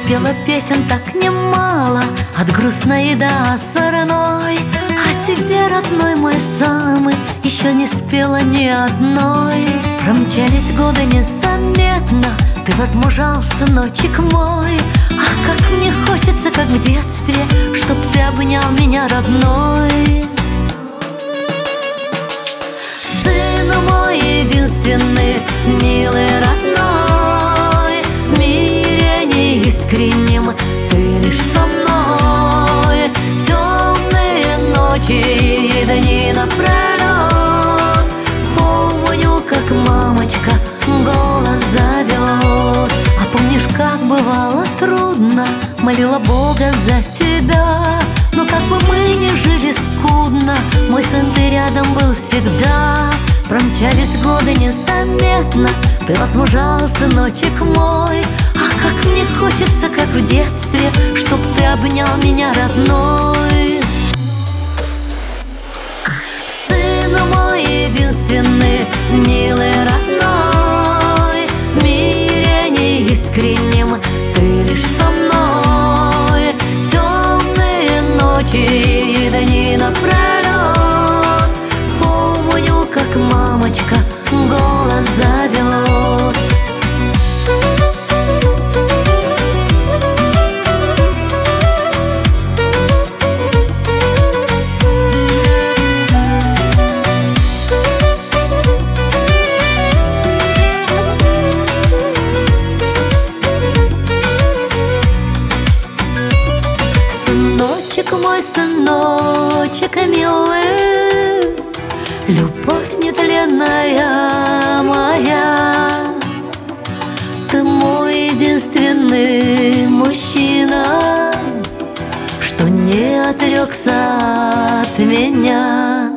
Спела песен так немало, от грустной до озорной. А тебе, родной мой самый, еще не спела ни одной. Промчались годы незаметно, ты возмужал, сыночек мой. Ах, как мне хочется, как в детстве, чтоб ты обнял меня, родной. Сын мой единственный, милый, родной, в мире неискренним ты лишь со мной. Темные ночи и дни напролет помню, как мамочка голос зовет. А помнишь, как бывало трудно, молила Бога за тебя. Но как бы мы ни жили скудно, мой сын, ты рядом был всегда. Промчались годы незаметно, ты возмужал, сыночек мой. Ах, как мне хочется, как в детстве, чтоб ты обнял меня, родной. Сын мой единственный, милый, родной, в мире неискренним ты лишь со мной. Темные ночи и дни напролет помню, как мамочка голос зовет. Сыночек мой, сыночек милый, любовь нетленная моя, ты мой единственный мужчина, что не отрекся от меня.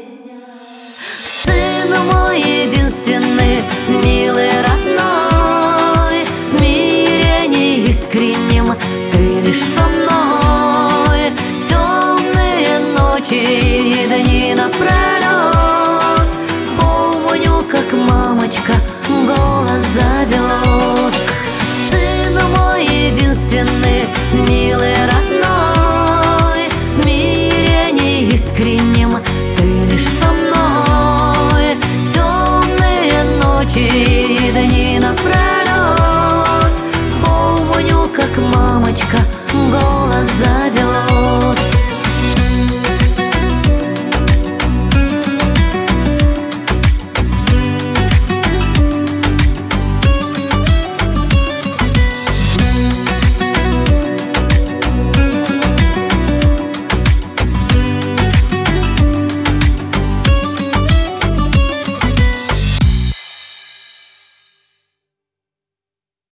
Сын мой единственный, милый, родной, в мире неискренним ты лишь со мной. Темные ночи и дни напролет помню, как мамочка голос зовет. Сын мой единственный, милый, родной, в мире неискренним ты лишь со мной. Темные ночи и дни напролет помню, как мамочка голос зовет.